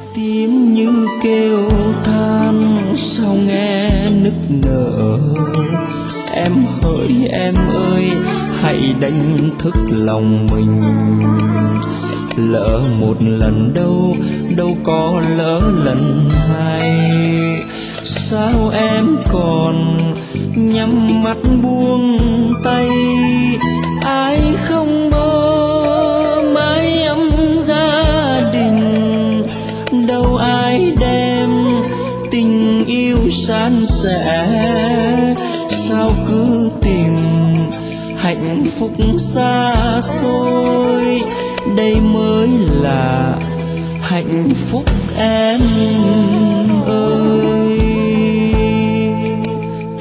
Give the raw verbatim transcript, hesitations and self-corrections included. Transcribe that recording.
Tiếng như kêu than sao nghe nức nở. Em hỡi em ơi hãy đánh thức lòng mình. Lỡ một lần đâu đâu có lỡ lần hai. Sao em còn nhắm mắt buông tay. Ai không mơ mái ấm gia đình. Đâu ai đem tình yêu san sẻ. Sao cứ tìm hạnh phúc xa xôi. Đây mới là hạnh phúc em ơi.